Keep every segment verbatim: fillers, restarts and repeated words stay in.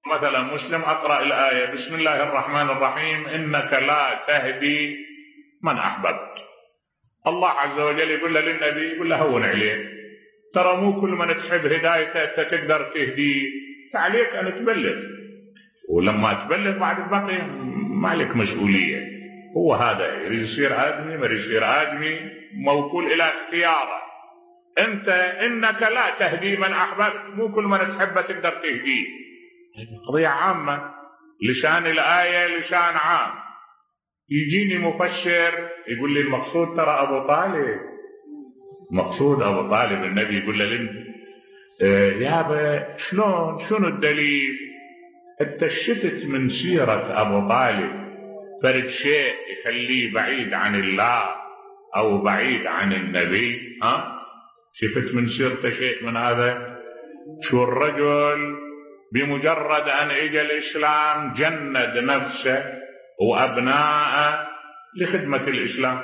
مثلا مسلم أقرأ الآية بسم الله الرحمن الرحيم إنك لا تهدي من أحببت. الله عز وجل يقول له للنبي، يقول له هون عليه، ترى مو كل من تحب هدايته أنت تقدر تهديه، عليك أن تبلغ، ولما تبلغ بعد الباقي ما عليك مسؤولية. هو هذا يريد يصير آدمي، ما يصير آدمي موكول إلى اختياره. أنت إنك لا تهدي من أحببت، مو كل من تحبه تقدر تهديه. قضية عامة، لسان الآية لسان عام. يجيني مفسر يقول لي المقصود ترى أبو طالب، مقصود أبو طالب. النبي يقول له اه يابا شلون، شنو الدليل؟ انت شفت من سيرة أبو طالب فرد شيء يخليه بعيد عن الله أو بعيد عن النبي؟ ها؟ شفت من سيرته شيء من هذا؟ شو الرجل بمجرد أن اجى الإسلام جند نفسه وأبناءه لخدمة الإسلام،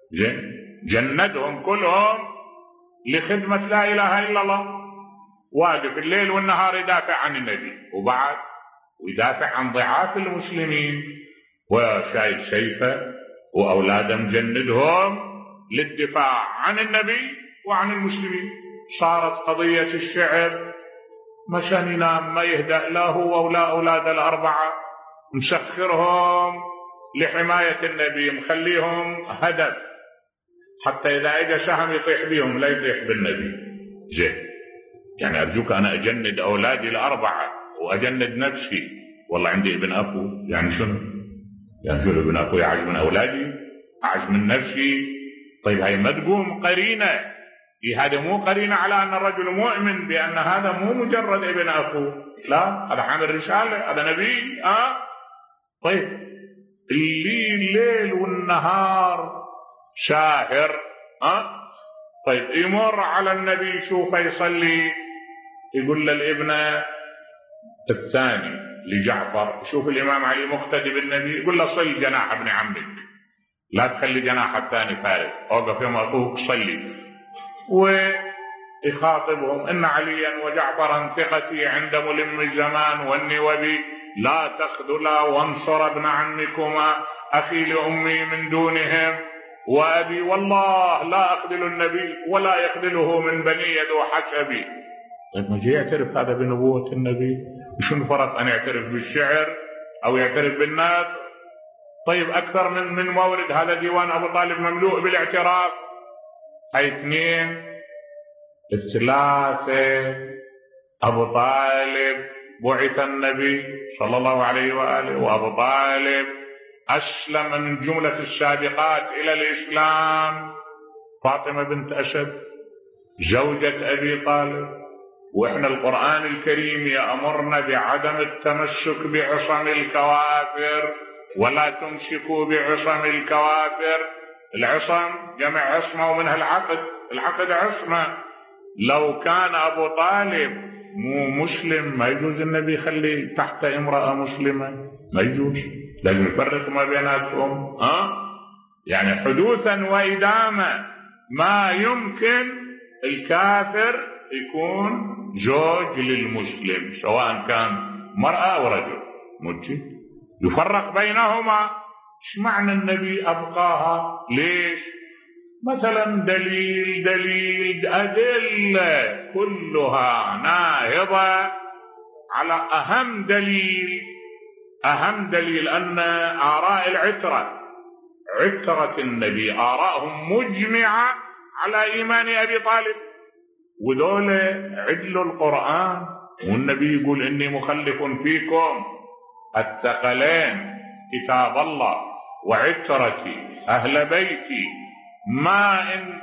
جندهم كلهم لخدمة لا إله إلا الله، واقف الليل والنهار يدافع عن النبي، وبعد ويدافع عن ضعاف المسلمين، وشايل سيفه وأولاده مجندهم للدفاع عن النبي وعن المسلمين. صارت قضية الشعب مشان ينام ما يهدأ له ولا أولاد الأربعة، مسخرهم لحماية النبي، مخليهم هدف، حتى إذا اجى سهم يطيح بهم لا يطيح بالنبي. زين، يعني أرجوك أنا أجند أولادي الأربعة وأجند نفسي، والله عندي ابن أخو، يعني شنو؟ يعني شنو ابن أخو يعج من أولادي؟ أعج من نفسي؟ طيب هاي ما تقوم قرينة، هذا مو قرينة على أن الرجل مؤمن بأن هذا مو مجرد ابن أخو، لا، هذا حامل رسالة، هذا نبي. أه؟ طيب اللي الليل والنهار شاهر، أه؟ طيب يمر على النبي يشوفه يصلي، يقول للابن الثاني لجعفر، شوف الإمام علي مقتدي بالنبي، يقول له صل جناح ابن عمك، لا تخلي جناح الثاني فارغ، اوقف يوم أبوك صلي. ويخاطبهم إن عليا وجعفرا ثقتي عند ملم الزمان والنوبي، لا تخذلا وانصر ابن عمكما أخي لأمي من دونهم، وأبي والله لا أخذل النبي ولا يخذله من بني ذو حسبي. طيب ما جاي يعترف هذا بنبوة النبي، وشو الفرق أن يعترف بالشعر أو يعترف بالناس؟ طيب أكثر من من مورد، هذا ديوان أبو طالب مملوء بالاعتراف. هاي اثنين، الثلاثة، أبو طالب بعث النبي صلى الله عليه وآله، وأبو طالب أسلم من جملة السابقات إلى الإسلام فاطمة بنت أسد زوجة أبي طالب. وإحنا القرآن الكريم يأمرنا بعدم التمسك بعصم الكوافر، ولا تمسكوا بعصم الكوافر. العصم جمع عصمة ومنها العقد، العقد عصمة. لو كان أبو طالب مو مسلم ما يجوز النبي يخلي تحت امرأة مسلمة، ما يجوز، لازم يفرق ما بيناتهم. ها؟ يعني حدوثا وإدامة ما يمكن الكافر يكون زوج للمسلم سواء كان مرأة أو رجل، مجد يفرق بينهما. ايش معنى النبي أبقاها؟ ليش؟ مثلا دليل دليل أدلة كلها ناهضة على أهم دليل، أهم دليل أن آراء العترة، عترة النبي آراءهم مجمعة على إيمان أبي طالب، وذول عدلوا القرآن، والنبي يقول إني مخلف فيكم الثقلين كتاب الله وعترتي أهل بيتي ما إن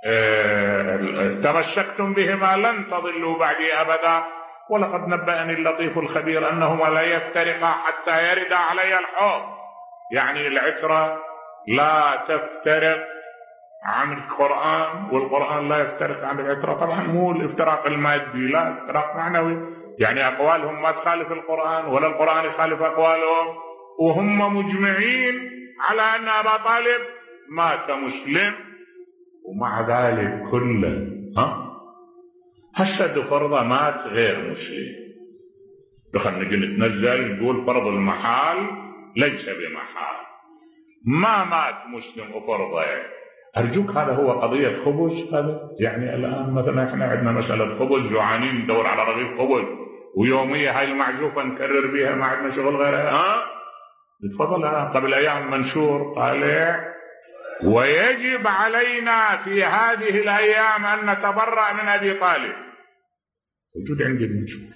اه تمسكتم بهما لن تضلوا بعدي أبدا، ولقد نبأني اللطيف الخبير أنهما لا يفترقا حتى يرد علي الحوض. يعني العترة لا تفترق عن القرآن، والقرآن لا يفترق عن العترة. طبعا مو الافتراق المادي، لا، افتراق معنوي، يعني أقوالهم ما تخالف القرآن ولا القرآن يخالف أقوالهم، وهم مجمعين على أن أبا طالب مات مسلم، ومع ذلك كله ها حسد فرضة مات غير مسلم. دخلنا نجي نتنزل نقول فرض المحال ليس بمحال، ما مات مسلم وفرضه. أرجوك هذا هو قضية خبز هذا؟ يعني الآن مثلا احنا عندنا مسألة خبز، جوعانين ندور على رغيف خبز، ويومية هاي المعزوفة نكرر بها، ما عندنا شغل غيرها. ها تفضل. قبل أيام منشور طالع: ويجب علينا في هذه الأيام أن نتبرأ من أبي طالب. موجود عندي المنشور.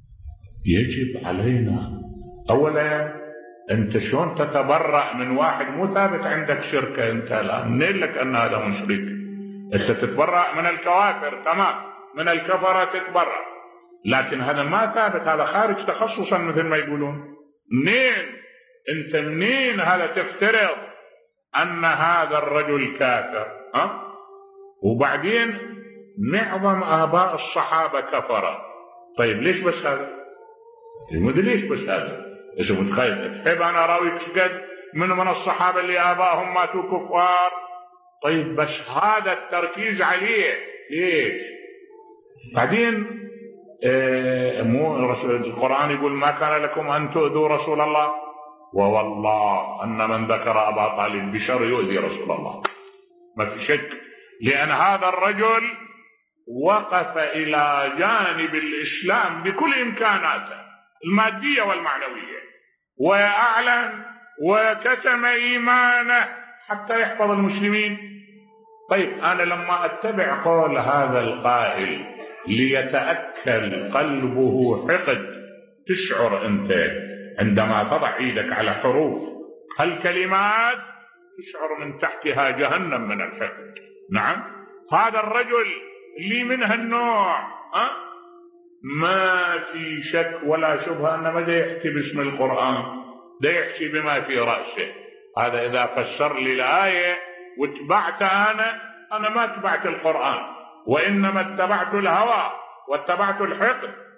يجب علينا. أولا أنت شلون تتبرأ من واحد مو ثابت عندك شركة؟ أنت الآن منين لك أن هذا مشرك؟ أنت تتبرأ من الكوافر، تمام، من الكفرة تتبرأ، لكن هذا ما ثابت، هذا خارج تخصصا مثل ما يقولون. منين أنت منين هذا تفترض أن هذا الرجل كافر؟ ها؟ وبعدين معظم آباء الصحابة كفرة. طيب ليش بس هذا؟ يقول ليش بس هذا؟ إيش متخيل؟ تحب أنا أراويك شقد من من الصحابة اللي آبائهم ماتوا كفار؟ طيب بس هذا التركيز عليه ليش؟ بعدين آه مو القرآن يقول: ما كان لكم أن تؤذوا رسول الله، ووالله أن من ذكر أبا طالب بشر يؤذي رسول الله. ما في شك، لأن هذا الرجل وقف إلى جانب الإسلام بكل إمكاناته المادية والمعنوية، وأعلن وكتم إيمانه حتى يحفظ المسلمين. طيب أنا لما أتبع قول هذا القائل ليتأكل قلبه حقد، تشعر أنت عندما تضع ايدك على حروف هالكلمات تشعر من تحتها جهنم من الحقد. نعم، هذا الرجل اللي من هالنوع أه؟ ما في شك ولا شبهة أنه ما يحكي باسم القرآن، ده يحكي بما في رأسه. هذا إذا فسر لي الآية واتبعت أنا أنا ما اتبعت القرآن، وإنما اتبعت الهوى واتبعت الحقد.